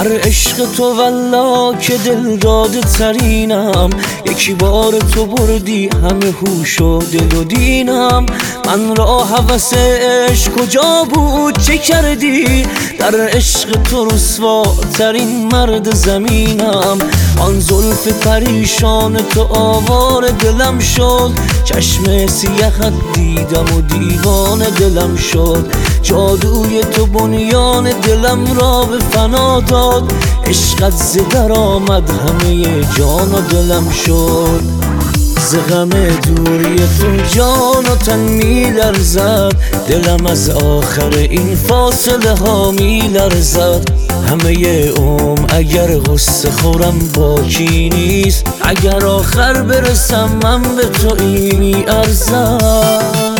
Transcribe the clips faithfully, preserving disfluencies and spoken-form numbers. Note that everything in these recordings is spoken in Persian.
در عشق تو والله که دل داده ترینم، یکی بار تو بردی همه هوش و دل و دینم. من را هوس عشق کجا بود چه کردی؟ در عشق تو رسواترین مرد زمینم. آن زلف پریشان تو آوار دلم شد، چشم سیاهت دیدم و دیوان دلم شد. جادوی تو بنیان دلم را به فنا داد، عشقت ز در آمد همه جان و دلم شد. ز غم دوری تو جان و تن می لرزد، دلم از آخر این فاصله ها می لرزد. همه عمر اگر غصه خورم باکی نیست، اگر آخر برسم من به تو اینی ارزد.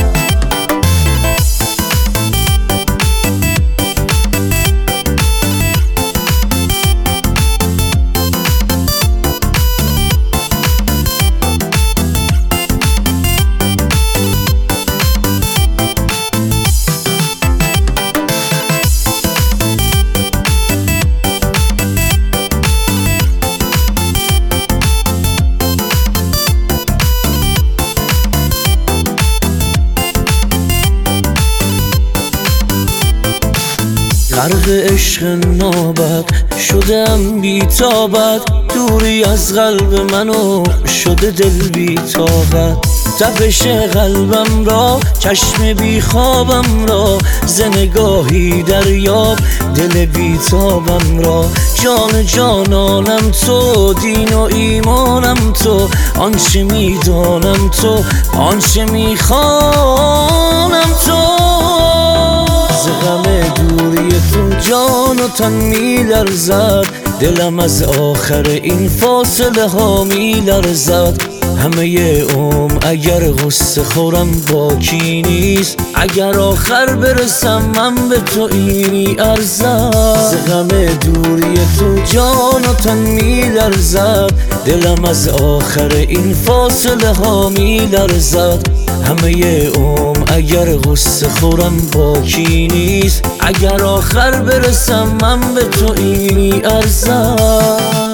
غرق عشق نابت شدم بی تابت، دوری از قلب منو شده دل بی طاقت. تپش قلبم را چشم بی خوابم را، ز نگاهی دریاب دل بی تابم را. جان جانانم تو، دین و ایمانم تو، آنچه میدانم تو، آنچه میخوانم تو. ز غم دوری تو جان و تن می لرزد، دلم از آخر این فاصله ها می لرزد. همه عمر اگر غصه خورم باکی نیست، اگر آخر برسم من به تو اینی ارزد. ز غم دوری تو جان و تن می لرزد، دلم از آخر این فاصله ها می لرزد. همه عمر اگر غصه خورم باکی نیست، اگر آخر برسم من به تو اینی ارزد.